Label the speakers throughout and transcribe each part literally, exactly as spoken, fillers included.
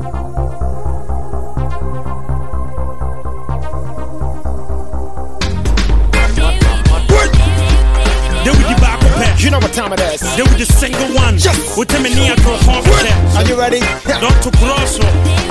Speaker 1: You know what time it is. They were the single one. Yes. With him and Nia to home. Are you ready? Doctor Grosso.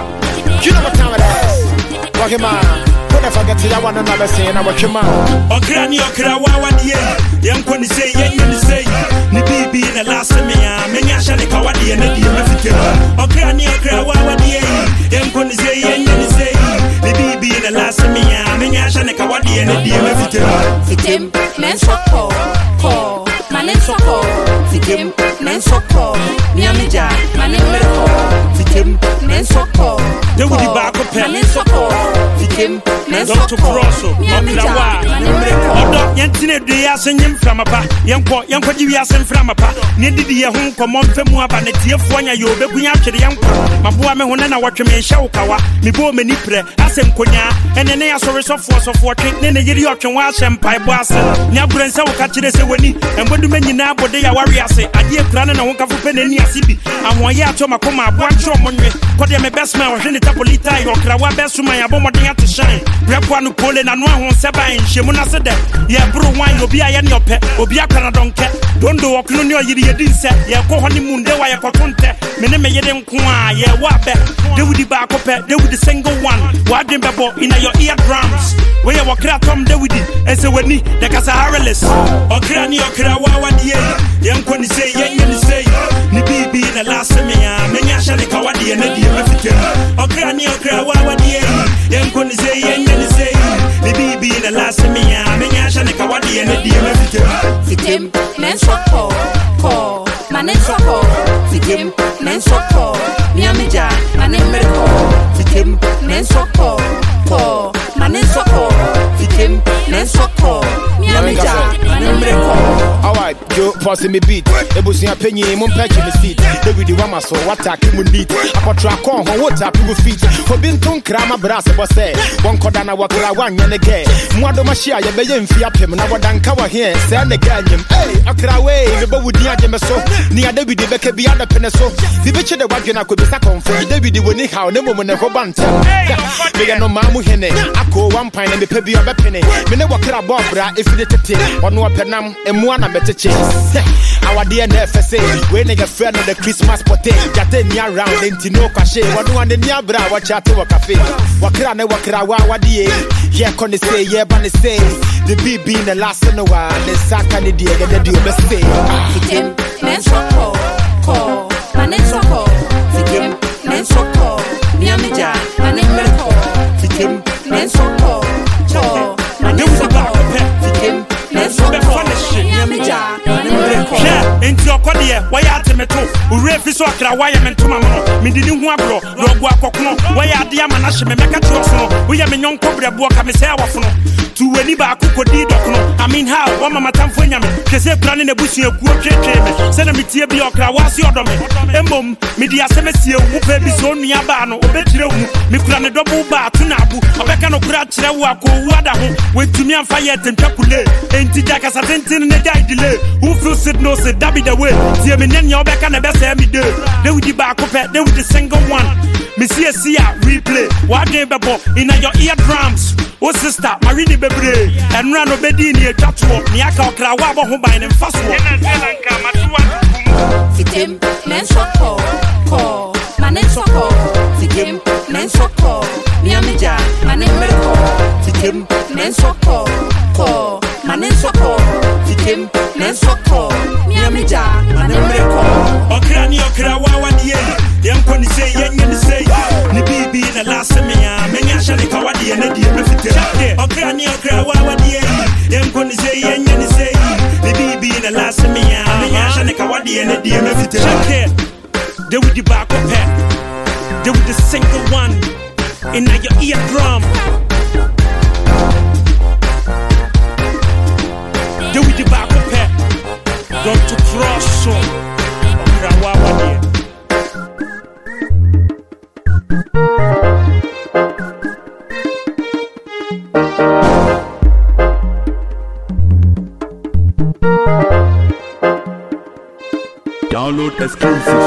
Speaker 1: You know what time it is. Walk him on. When I forget to that one another saying I watch him on. Okrani okra wawa die. Young Connie say, yeah, you say. Ni baby in the last me. Many are shall call the end of the African. Okrani okra wawa die. Young Connie say, yeah, you say. Ni baby in the last me. Many are shall call the end of the African. Fitim, men's call. Call. Manesoko, Fitim, Nensoko, Miamija, Manemeko, Fitim, Nensoko, they would be back up, Manesoko, Fitim, Nensoko, Grosso, Miamija, Manemeko, Yantine, the Yasin from a pa, Yanko, Yanko, Yasin from a pa, needed the home for Monfemua, and the Tia Fonia, you be going after the Yanko, Mabuame, when I watch me Shaukawa, Mibo Menipre, Asem Konya, and then I saw a soft of watching, then the Yidioch and Wash and Pipe Wasser, Nabrensa, catch this away, and when do many now, but they are warriors. I dear plan and I won't have to pay any city. I'm one year to my coma, one show money. But I'm a best man, or Genitapolita, or Krawa best to my aboma to shine. Grab one who call in and one who Saba and Shimona said that. Yeah, brew wine, you'll be a yan your pet, or be a canadon cat. Don't do a colonial, you didn't say, yeah, go honeymoon, there why I got contact. Many may them qua, yeah, what bet. They would be back up, they would the single one. What them babo in your eardrums. Where you walk out from the with it, and so when the Casahareless, or Crani or Krawa, young Connie say, yeah, you say, ni baby in the last me, many are shall call the end of the African. Or Crani or Krawa, young Connie say, yeah, you say, ni baby in the last me, many are shall call the end of the African. Fitim, Nensoko, call, Manesoko, Fitim, Nensoko, Miamija, Manemeko, Fitim, Nensoko, call, Manesoko, Fitim, Nensoko, Miamija, Manemeko. Alright, Joe, passing me beat. They was in a penny, mon patch in the seat. They with the Wama so what I can beat. I put track on what up with feet. For being tongue crama brass was said. One cordana wakra one and again. Mwado Mashia, you may fiap him, and I would uncover here, send the game. Hey, I cry away, the bow with the Ajamaso, near David the Becca beyond the Peneso. The bitch of the wagon I could be stuck on for David the winning how no woman ever banta. They are no mamu hene. I call one pine and the pebby of a penny. Mene wakra bobra if you did it. One more penam and one better chase. Our dear F S A, when I get friend of the Christmas potato, got a near round into no cachet. One one the near bra, watch out to a cafe. Wakra, wakra, wadi, here can they say, yeah, but they say, the B being the last in a while, the Saka, the dear, the deal, the stay. Fitim, Nensoko, call, Manesoko, Fitim, Nensoko, Miamija, Manemeko, Fitim, Nensoko, call, Manesoko, Fitim, Nensoko, Miamija. Yeah, into your cordier, why are they metal? We refuse to cry, why am I to mamma? Me didn't want bro, Rogua Cocono, why are the Amanash, Mecca? We am a young cobra book, I may say our phone. To any back who could I mean, how one mama time for Yaman, because they're planning a bush in a good trade. Send me to be okra, what's your domain? Embom, media semester, who baby so near Bano, or better, me plan a double bar to Nabu, a becano cratch, Wadaho, went to me and fire and chocolate, and Tijakas attention in a die delay. Who feels it knows it, that be the way. See me, then your back and the best every day. They with the back of it, they with the single one. Monsieur Sia, replay, what they babo in your eardrums. Oh, sister, Marini Bebre, and Rano Bedini, Tatuo, Niaka, Krawaba, who buy them fast one. Fitim, Nensoko, call, Manesoko, Fitim, Nensoko, Miamija, Manemeko, Fitim, Nensoko, call, Manesoko, Fitim, Nensoko, Miamija, Manemeko. Okrani, Okrawa, the young Connie say, Yan say, the baby in the last me, many are shall call the end of the African. Okrani, Okrawa, the young Connie say, Yan say, the baby in the last me, many are shall call the end of the African. They with the back of head, they with the single one in your eardrum. They with the back of head, don't to cross so. Krawawa,
Speaker 2: Download exclusive